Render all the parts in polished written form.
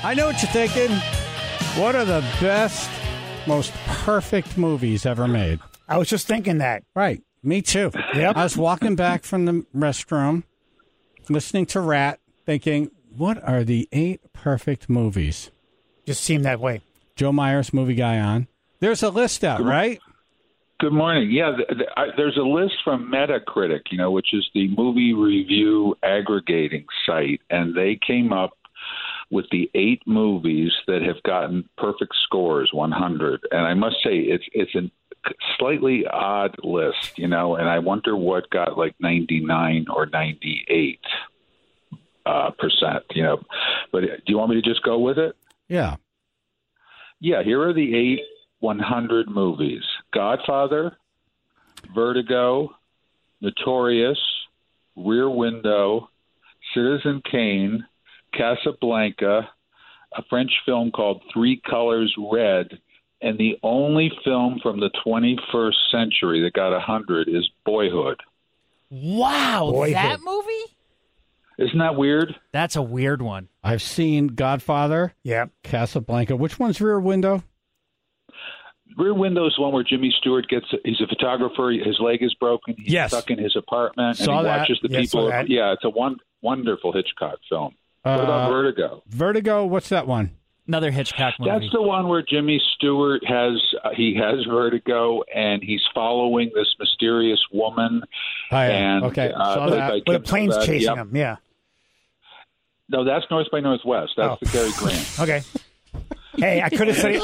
I know what you're thinking. What are the best, most perfect movies ever made? I was just thinking that. Right. Me too. Yep. I was walking back from the restroom, listening to Rat, thinking, what are the 8 perfect movies? Just seemed that way. Joe Myers, movie guy on. There's a list out, right? Good morning. Yeah, there's a list from Metacritic, which is the movie review aggregating site, and they came up with the 8 movies that have gotten perfect scores, 100. And I must say, it's a slightly odd list, and I wonder what got like 99 or 98 percent, But do you want me to just go with it? Yeah. Yeah, here are the 8 100 movies: Godfather, Vertigo, Notorious, Rear Window, Citizen Kane, Casablanca, a French film called Three Colors Red, and the only film from the 21st century that got 100 is Boyhood. Wow, Boyhood. that movie? Isn't that weird? That's a weird one. I've seen Godfather, Casablanca. Which one's Rear Window? Rear Window is the one where Jimmy Stewart he's a photographer, his leg is broken, he's stuck in his apartment, and he watches the people. Yeah, it's a wonderful Hitchcock film. What about Vertigo? Vertigo, what's that one? Another Hitchcock movie. That's the one where Jimmy Stewart has vertigo, and he's following this mysterious woman. Oh, yeah. And, okay, saw that. With the plane's chasing him, yeah. No, that's North by Northwest. That's the Cary Grant. Okay. Hey, I could have said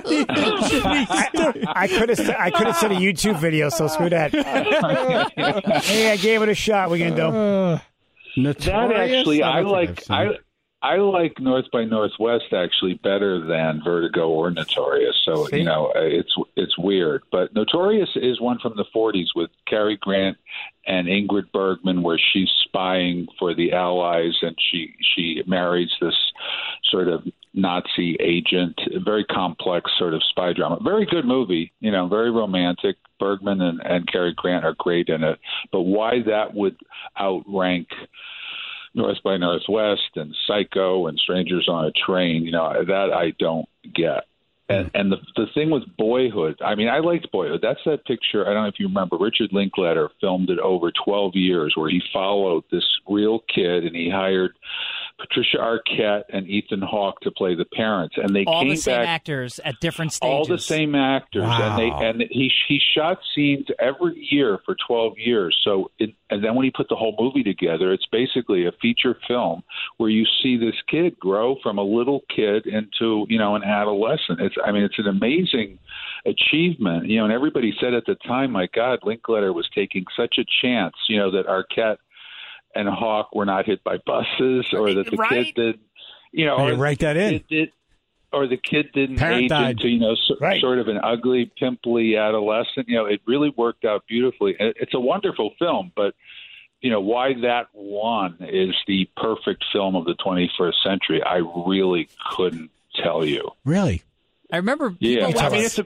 I could have said a YouTube video, so screw that. Hey, I gave it a shot. We're gonna do. That actually, I like North by Northwest actually better than Vertigo or Notorious. So it's weird, but Notorious is one from the 40s with Cary Grant and Ingrid Bergman, where she's spying for the Allies, and she marries this sort of Nazi agent. A very complex sort of spy drama. Very good movie, very romantic. Bergman and Cary Grant are great in it. But why that would outrank North by Northwest and Psycho and Strangers on a Train, that I don't get. And the thing with Boyhood, I mean, I liked Boyhood. That's that picture. I don't know if you remember. Richard Linklater filmed it over 12 years, where he followed this real kid, and he hired Patricia Arquette and Ethan Hawke to play the parents, and they all came the same back, actors at different stages. all the same actors, Wow. and he shot scenes every year for 12 years. So, and then when he put the whole movie together, it's basically a feature film where you see this kid grow from a little kid into an adolescent. It's an amazing achievement, and everybody said at the time, my God, Linklater was taking such a chance, that Arquette and Hawke were not hit by buses, or that the kid did, or write that in. Or the kid didn't Parent age died. into, sort of an ugly, pimply adolescent. It really worked out beautifully. It's a wonderful film, but, why that one is the perfect film of the 21st century, I really couldn't tell you. Really? I remember. Yeah, it's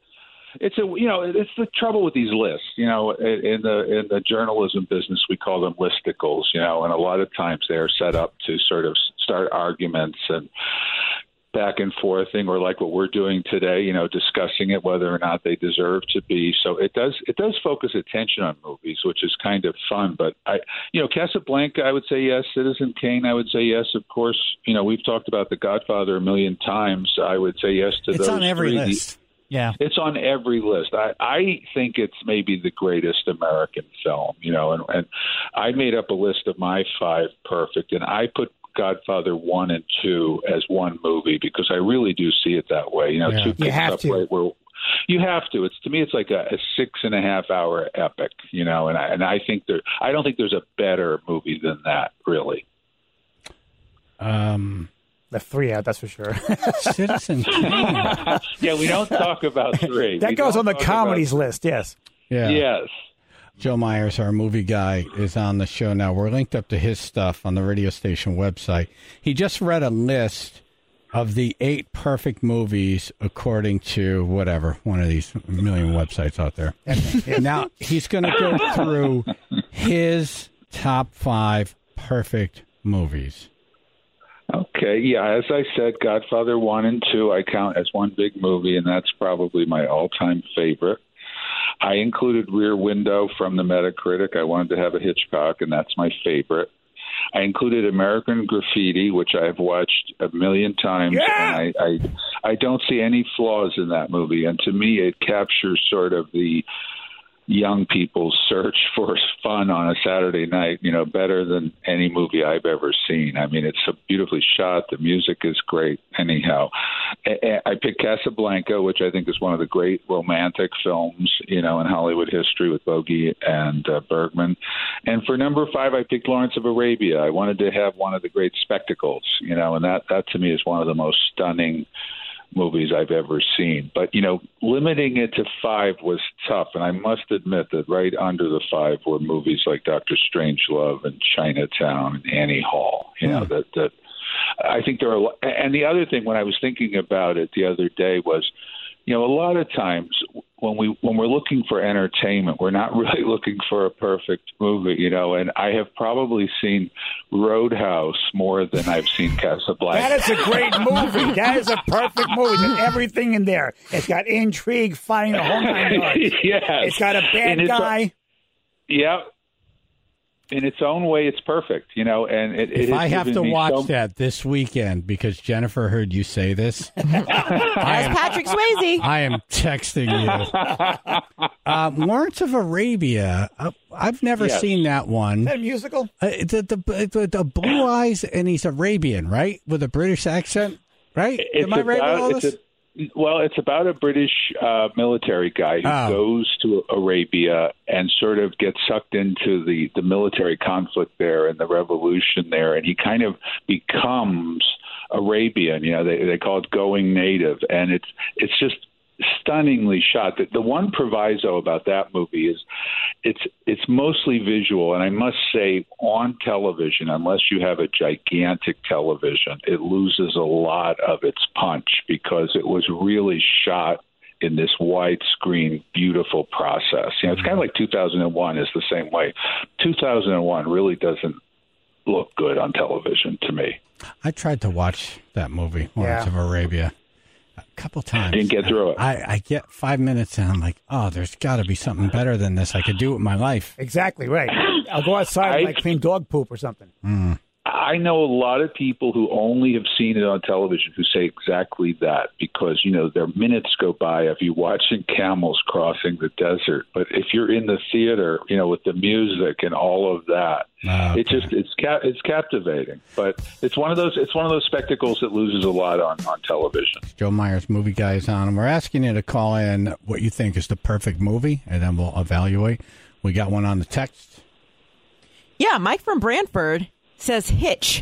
the trouble with these lists. In the journalism business, we call them listicles. And a lot of times they're set up to sort of start arguments and back and forthing, or like what we're doing today. Discussing it, whether or not they deserve to be. So it does focus attention on movies, which is kind of fun. But Casablanca, I would say yes. Citizen Kane, I would say yes. Of course, we've talked about The Godfather a million times. I would say yes to those. It's on every three. list. Yeah. It's on every list. I think it's maybe the greatest American film, and I made up a list of my 5 perfect, and I put Godfather 1 and 2 as one movie because I really do see it that way. 2 picks up right where you have to. To me, it's like a 6.5 hour epic, and I think I don't think there's a better movie than that, really. The 3 out, that's for sure. Citizen Kane. Yeah, we don't talk about 3. That goes on the comedies list, yes. Yeah. Yes. Joe Myers, our movie guy, is on the show now. We're linked up to his stuff on the radio station website. He just read a list of the 8 perfect movies according to whatever, one of these million websites out there. Now, he's going to go through his top 5 perfect movies. Okay, yeah, as I said, Godfather 1 and 2 I count as one big movie, and that's probably my all-time favorite. I included Rear Window from the Metacritic. I wanted to have a Hitchcock, and that's my favorite. I included American Graffiti, which I've watched a million times, and I don't see any flaws in that movie. And to me, it captures sort of the young people's search for fun on a Saturday night, better than any movie I've ever seen. I mean, it's so beautifully shot. The music is great. Anyhow, I picked Casablanca, which I think is one of the great romantic films, in Hollywood history with Bogey and Bergman. And for number 5, I picked Lawrence of Arabia. I wanted to have one of the great spectacles, and that to me is one of the most stunning movies I've ever seen. But, limiting it to 5 was tough. And I must admit that right under the 5 were movies like Dr. Strangelove and Chinatown and Annie Hall, that I think there are. And the other thing, when I was thinking about it the other day, was, a lot of times when we're looking for entertainment, we're not really looking for a perfect movie, and I have probably seen Roadhouse more than I've seen Casablanca. That is a great movie. That is a perfect movie. There's everything in there. It's got intrigue, finding the whole 9 yards. Yes. It's got a bad guy. Yeah. In its own way, it's perfect, and if I have to watch that this weekend because Jennifer heard you say this, that's Patrick Swayze. I am texting you. Lawrence of Arabia. I've never seen that one. Is that a musical? The blue eyes, and he's Arabian, right, with a British accent, right? Am I right with all this? Well, it's about a British military guy who goes to Arabia and sort of gets sucked into the military conflict there and the revolution there, and he kind of becomes Arabian. They call it going native, and it's just stunningly shot. The one proviso about that movie is it's mostly visual, and I must say, on television, unless you have a gigantic television, it loses a lot of its punch because it was really shot in this widescreen, beautiful process. It's kind of like 2001 is the same way. 2001 really doesn't look good on television to me. I tried to watch that movie, Lawrence of Arabia, a couple times. Didn't get through it. I get 5 minutes and I'm like, there's got to be something better than this. I could do it with my life. Exactly right. I'll go outside and clean dog poop or something. I know a lot of people who only have seen it on television who say exactly that because, their minutes go by of you watching camels crossing the desert. But if you're in the theater, with the music and all of that, it's captivating. But it's one of those spectacles that loses a lot on television. Joe Myers, movie guy, is on, and we're asking you to call in what you think is the perfect movie, and then we'll evaluate. We got one on the text. Yeah, Mike from Brantford says Hitch.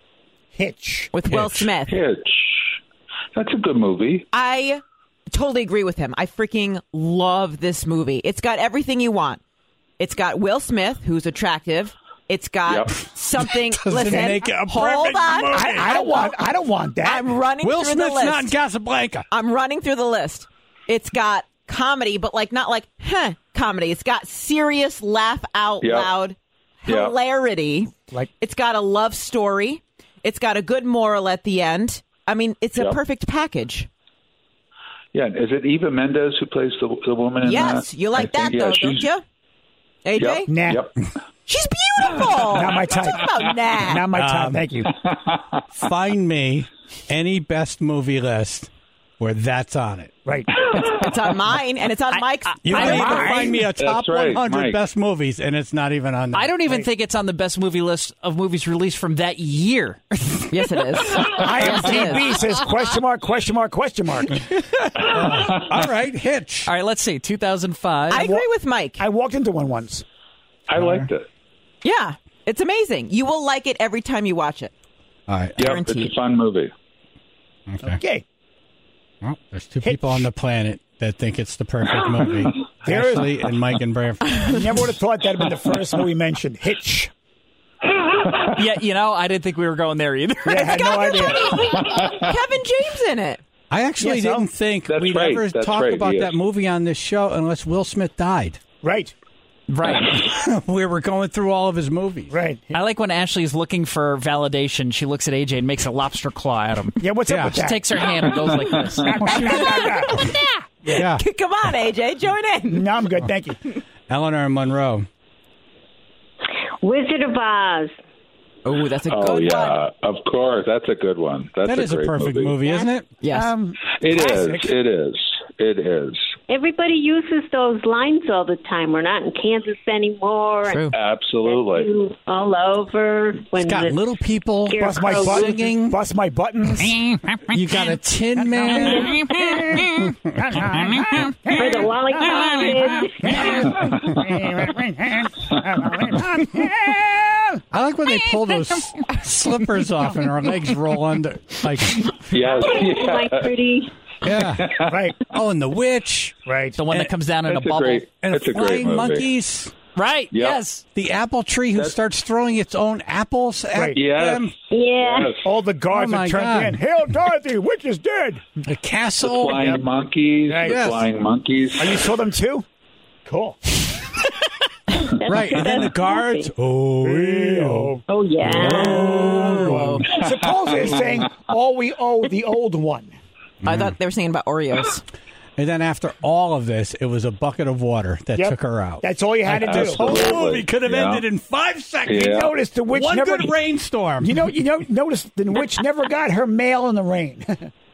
With Will Smith. Hitch. That's a good movie. I totally agree with him. I freaking love this movie. It's got everything you want. It's got Will Smith, who's attractive. It's got something. Listen, hold on. I don't want that. I'm running Will through Smith's the list. not in Casablanca. I'm running through the list. It's got comedy, but not comedy. It's got serious, laugh out loud hilarity. It's got a love story. It's got a good moral at the end. I mean, it's a perfect package. Yeah, is it Eva Mendes who plays the woman in that? Yes, you like that, though, don't you? AJ? Yep. Nah. Yep. She's beautiful. Not my type. About nah. Not my type. Thank you. Find me any best movie list where that's on it. Right. It's on mine, and it's on Mike's. You can even find me a top 100 Mike. best movies, and it's not even on there. I don't even think it's on the best movie list of movies released from that year. Yes, it is. IMDb says question mark. All right, Hitch. All right, let's see. 2005. I agree with Mike. I walked into one once. I liked it. Yeah, it's amazing. You will like it every time you watch it. All right. Yep, Guaranteed. it's a fun movie. Okay. Well, there's two people on the planet that think it's the perfect movie. Ashley and Mike and Brantford. I never would have thought that would have been the first movie mentioned. Hitch. Yeah, I didn't think we were going there either. Yeah, I had no idea. Kevin James in it. I actually didn't think we'd ever talk about that movie on this show unless Will Smith died. Right. Right. We were going through all of his movies. Right. I like when Ashley's looking for validation. She looks at AJ and makes a lobster claw at him. Yeah, what's up with She that? takes her hand and goes like this. Yeah. Come on, AJ, join in. No, I'm good. Thank you. Eleanor and Monroe. Wizard of Oz. Oh, that's a good Oh, one. yeah, of course. That's a good one. That is a great perfect movie, isn't it? Yes. It is. Everybody uses those lines all the time. We're not in Kansas anymore. True. Absolutely. All over. When It's got the little people Bust my singing. Bust my buttons. You got a Tin Man. for the lollipop kids. I like when they pull those slippers off and her legs roll under. Like, Yes. My pretty. yeah. Right. Oh, and the witch. Right. The one that comes down in a It's a bubble. great, And it's a great flying movie. monkeys. Right. Yep. Yes. The apple tree who starts throwing its own apples at Right. Yes. them. Yeah. Yes. All the guards Oh, are my turned God. in. Hail Dorothy, witch is dead. The castle. Flying monkeys. Right. The Yes. flying monkeys. Oh, you saw them too? Cool. Right. And then the guards. Oh, Oh, yeah. Suppose they're saying all we owe the old one. I thought they were singing about Oreos. And then after all of this, it was a bucket of water that Yep. took her out. That's all you had to do. This whole movie could have Yeah. ended in 5 seconds. Yeah. Notice the witch One never. good rainstorm. Notice the witch never got her mail in the rain.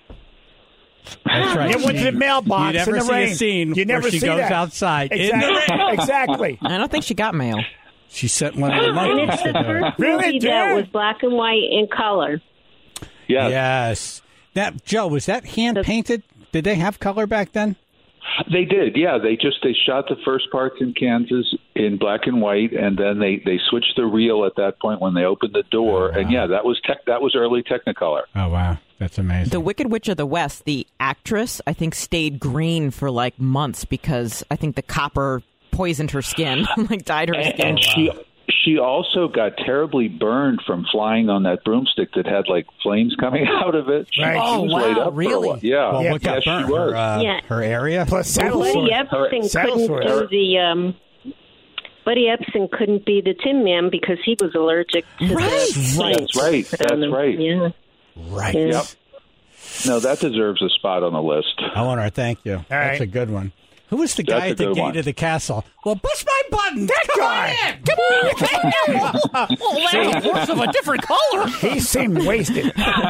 That's right. It went to the mailbox You never in the see rain. a scene You never where she see goes that. outside in Exactly. the rain. Exactly. I don't think she got mail. She sent one of the And monkeys it's to the her. first Really, movie that Dad? was black and white in color. Yes. Yes. That Joe, was that hand painted? Did they have color back then? They did, yeah. They shot the first parts in Kansas in black and white, and then they switched the reel at that point when they opened the door. And yeah, that was early Technicolor. Oh wow, that's amazing. The Wicked Witch of the West, the actress, I think, stayed green for like months because I think the copper poisoned her skin, like dyed her skin. And she also got terribly burned from flying on that broomstick that had like flames coming out of it. Right. She Oh, was wow, laid up for a really? while. Yeah. Well, Yeah, what got yes, burnt? she was. Yeah. Her area. Plus saddle Buddy sword. Epson Saddle couldn't sword. do the Buddy Epson couldn't be the Tin Man because he was allergic to Right. the That's right. That's right. Yeah. Right. Yeah. Yep. No, that deserves a spot on the list. Eleanor, thank you. That's right. a good one. Who was the That's guy a at the good gate one. of the castle? Well, bust my button. That guy. Come on. Oh, that's a horse of a different color. He seemed wasted.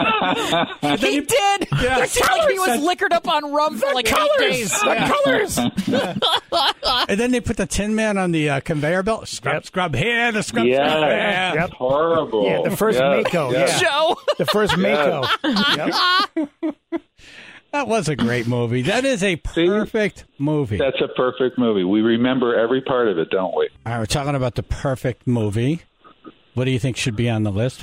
He did. Yeah. It seemed like he was liquored up on rum for like 8 days. The colors. And then they put the Tin Man on the conveyor belt. Scrub, Yep. scrub here, the scrub Yeah. there. Yep. Horrible. Yeah, the first Yes, Mako. yes. Yeah. Joe. The first Mako. Yep. That was a great movie. That is a perfect movie. That's a perfect movie. We remember every part of it, don't we? All right, we're talking about the perfect movie. What do you think should be on the list?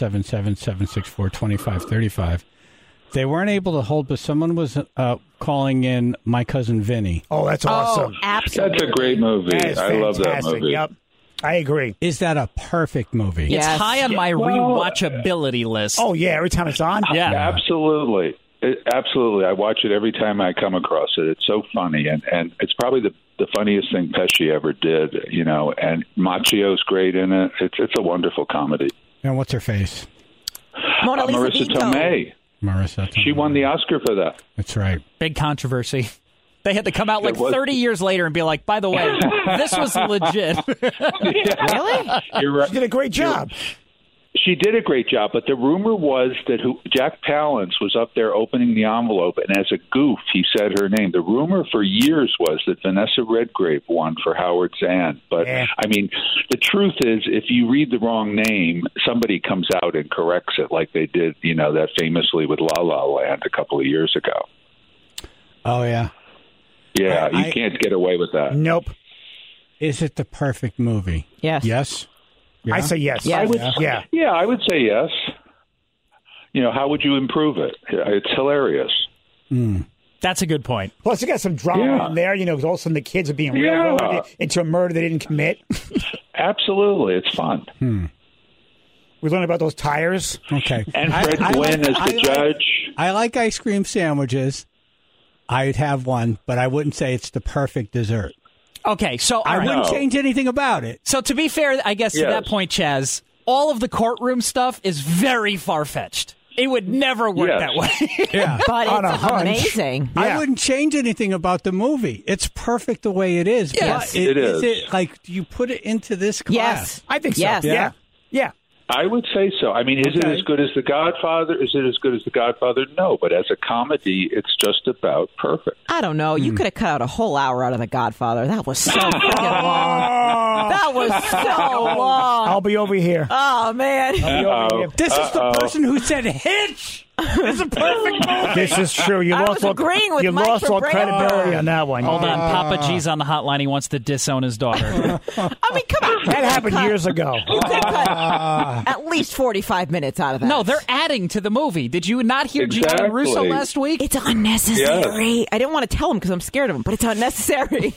1-877-764-2535. They weren't able to hold, but someone was calling in My Cousin Vinny. Oh, that's awesome. Oh, absolutely. That's a great movie. That is I love that fantastic. movie. Yep. I agree. Is that a perfect movie? Yeah. It's Yes. high on my rewatchability list. Oh, yeah. Every time it's on. Yeah. Absolutely. Absolutely. I watch it every time I come across it. It's so funny. And it's probably the funniest thing Pesci ever did, you know, and Macchio's great in it. It's a wonderful comedy. And what's her face? Mona Lisa Marissa Vito. Tomei. Marissa. She won the Oscar for that. That's right. Big controversy. They had to come out like It was- 30 years later and be like, by the way, this was legit. Really? You're right. She did a great job. She did a great job, but the rumor was that Jack Palance was up there opening the envelope, and as a goof, he said her name. The rumor for years was that Vanessa Redgrave won for Howard Zahn. But, Yeah. I mean, the truth is, if you read the wrong name, somebody comes out and corrects it like they did, you know, that famously with La La Land a couple of years ago. Oh, yeah. Yeah, you can't get away with that. Nope. Is it the perfect movie? Yes. Yes? Yeah? I say yes. Yeah. Yeah. Yeah, I would say yes. You know, how would you improve it? It's hilarious. That's a good point. Plus, you got some drama Yeah. in there, you know, because all of a sudden the kids are being Yeah. railroaded into a murder they didn't commit. Absolutely. It's fun. We learned about those tires. Okay. And Fred Gwynn as the judge. I like ice cream sandwiches. I'd have one, but I wouldn't say it's the perfect dessert. Okay, so I wouldn't change anything about it. So to be fair, I guess to that point, Chaz, all of the courtroom stuff is very far-fetched. It would never work that way. Yeah, but it's amazing. Yeah. I wouldn't change anything about the movie. It's perfect the way it is. Yes, but it is. Is it like, do you put it into this class? Yes, I think so. Yes. Yeah. I would say so. I mean, is it as good as The Godfather? Is it as good as The Godfather? No, but as a comedy, it's just about perfect. I don't know. You could have cut out a whole hour out of The Godfather. That was so freaking long. That was so long. I'll be over here. Oh, man. This is the person who said Hitch. It's a perfect movie. This is true. You lost all credibility on that one. Hold on. Papa G's on the hotline. He wants to disown his daughter. I mean, come on. That happened years ago. You could cut at least 45 minutes out of that. No, they're adding to the movie. Did you not hear Gianni Russo last week? It's unnecessary. Yes. I didn't want to tell him because I'm scared of him, but it's unnecessary.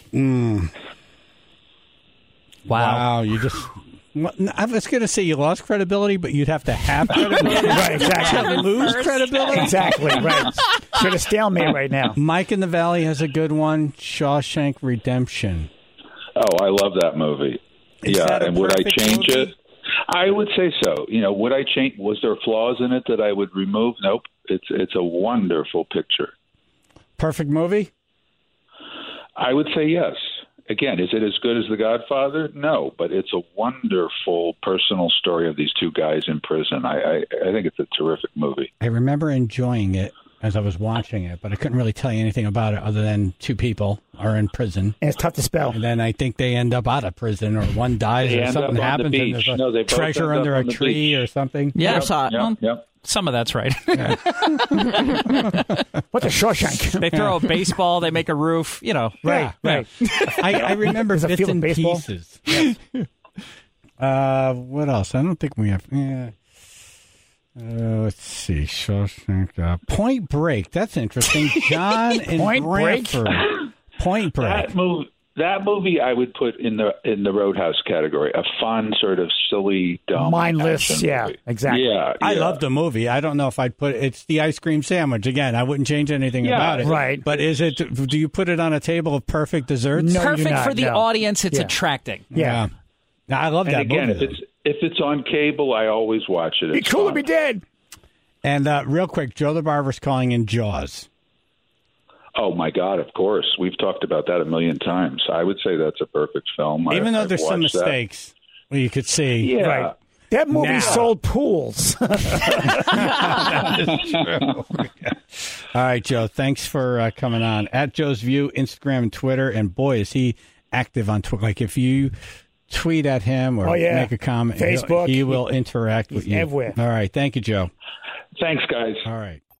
Wow. You just... I was going to say you lost credibility, but you'd have to have credibility. Right, exactly. To lose credibility? Exactly, right. Should have stalemate right now. Mike in the Valley has a good one, Shawshank Redemption. Oh, I love that movie. And would I change it? I would say so. You know, would I change? Was there flaws in it that I would remove? Nope. It's a wonderful picture. Perfect movie? I would say yes. Again, is it as good as The Godfather? No, but it's a wonderful personal story of these two guys in prison. I think it's a terrific movie. I remember enjoying it as I was watching it, but I couldn't really tell you anything about it other than two people are in prison. And it's tough to spell. And then I think they end up out of prison, or one dies, or something happens, and there's a treasure under a tree or something. Yeah, I saw it. Some of that's right. What's a Shawshank? They throw a baseball, they make a roof, you know. Right. I remember bits and pieces. Yes. What else? I don't think we have... let's see. Shawshank. Point Break. That's interesting. John and Bradford. Point Break. That movie I would put in the Roadhouse category. A fun, sort of silly, dumb, mindless. Yeah, movie. exactly. Yeah, I love the movie. I don't know if I'd put it's the ice cream sandwich again. I wouldn't change anything about it. Right. But is it? Do you put it on a table of perfect desserts? No, perfect not, for the audience. It's attracting. Yeah. I love that again, movie. If it's on cable, I always watch it. It's cool to be dead. And real quick, Joe the Barber's calling in Jaws. Oh, my God, of course. We've talked about that a million times. I would say that's a perfect film. Even though there's some mistakes, well, you could see. Yeah. Right. That movie sold pools. That is true. All right, Joe, thanks for coming on. At Joe's View, Instagram and Twitter. And, boy, is he active on Twitter. Like, if you tweet at him or make a comment, Facebook, he will interact with you. Everywhere. All right. Thank you, Joe. Thanks, guys. All right.